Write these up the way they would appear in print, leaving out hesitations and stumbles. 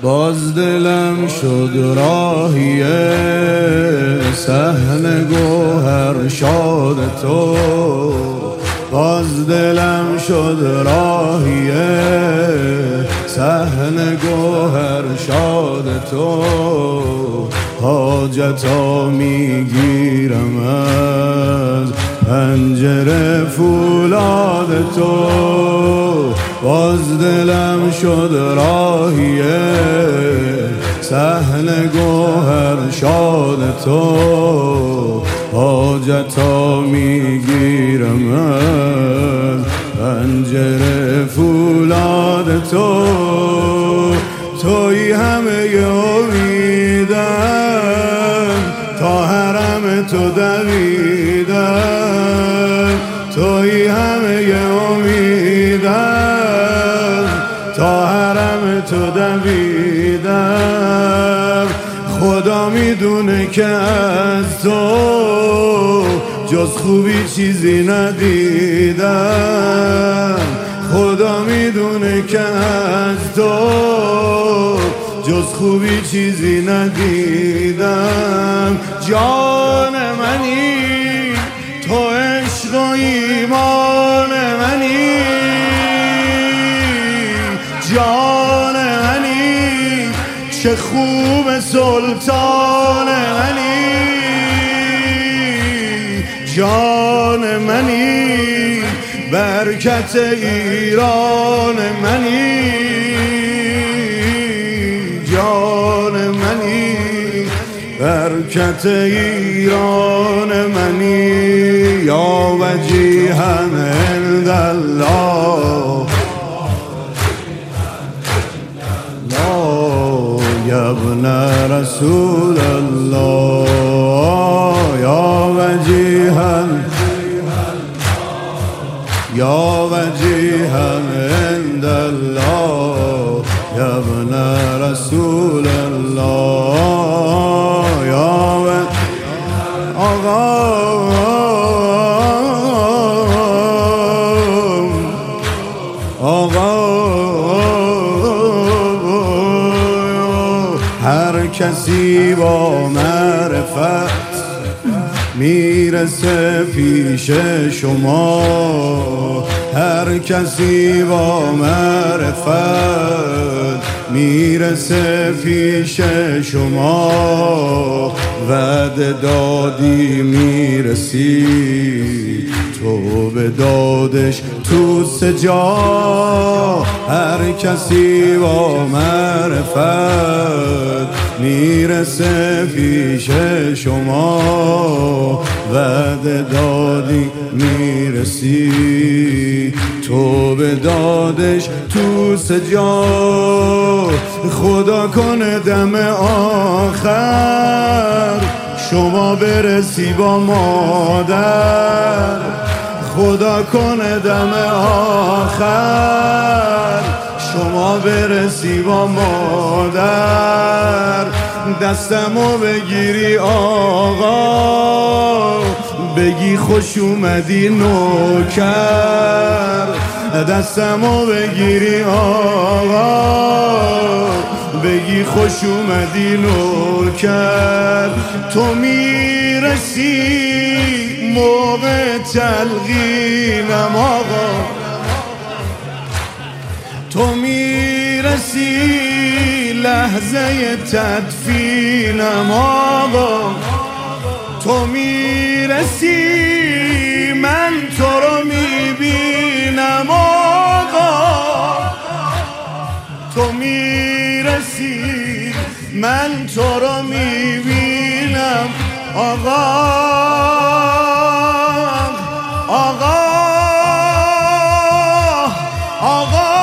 باز دلم شد راهی صحن گوهر شاد تو، باز دلم شد راهی صحن گوهر شاد تو. حاجتا میگیرم از پنجره فولاد تو، باز دلم شد راهی صحن گوهر شاد تو. حاجتا میگیرم از پنجره فولاد تو. توی همه امیدم، تا حرم تو دویدم. توی همه امیدم، تا حرم تو دویدم. خدا میدونه که از تو جز خوبی چیزی ندیدم. خدا میدونه که از تو جز خوبی چیزی ندیدم. جان منی تو، عشق و ایمان منی. جان منی چه خوب سلطان منی. جان منی برکت ایران منی. جان منی برکت ایران منی. یا وجیها عند الله، یا ابن رسول الله. یا وجیها، یا وجیها عند الله، یا ابن رسول الله. یا آقا هر کسی با معرفت میرسه پیش شما. هر کسی با معرفت میرسه پیش شما. وعده دادی میرسی تو به دادش تو سجا. هر کسی با معرفت میرسه پیش شما. وعده دادی میرسی تو به دادش تو سجا. خدا کنه دم آخر شما برسی با مادر. خدا کنه دم آخر شما برسی با مادر. دستمو بگیری آقا، بگی خوش اومدی نوکر. دستمو بگیری آقا، بگی خوش اومدی نوکر. تو میرسی موقع تلقینم آقا، تو میرسی لحظه تدفینم آقا. تو میرسی من تو رو میبینم آقا. تو میرسی من تو رو میبینم آقا. آقا آقا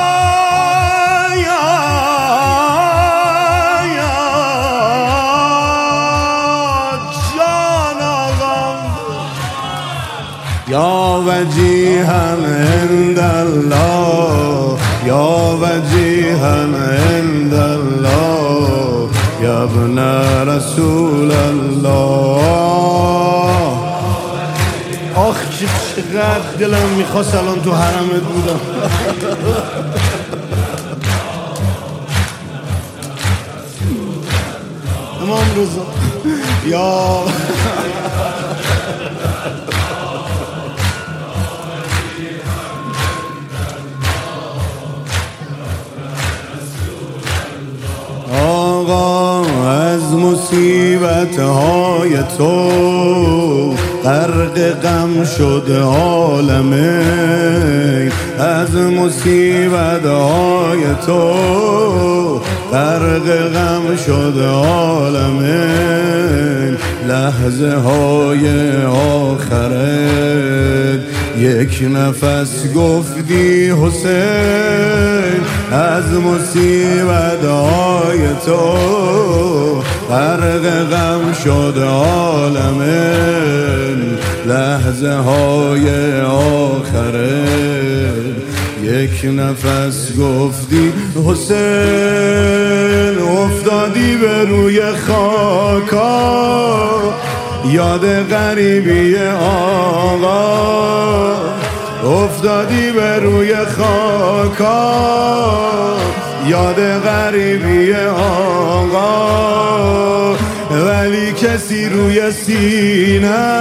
یا وجیها عند الله، یا وجیها عند الله، یا ابن رسول الله. آخ چقدر دلم میخواست الان تو حرمت بودم. امام رضا یا آقا از مصیبت‌های تو غرق غم شده عالمین، از مصیبت‌های تو غرق غم شده عالمین. لحظه های آخرت یک نفس گفتی حسین، از مصیبت های تو غرق غم شد عالمین. لحظه های آخرت یک نفس گفتی حسین، افتادی به روی خاکا یاد غریبی آقا، افتادی به روی خاکا یاد غریبی آقا، ولی کسی روی سینه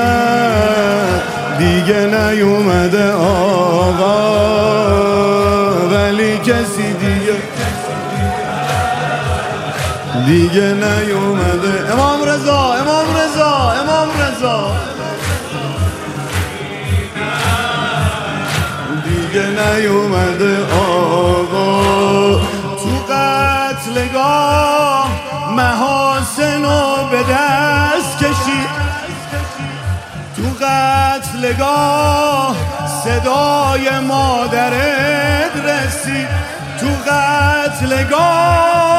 دیگه نیومده آقا، ولی کسی دیگه نیومده. امام رضا امام رضا امام رضا دیگه نیومده آقا. تو قتلگاه محاسن رو به دست کشید، تو قتلگاه صدای مادرت رسید، تو قتلگاه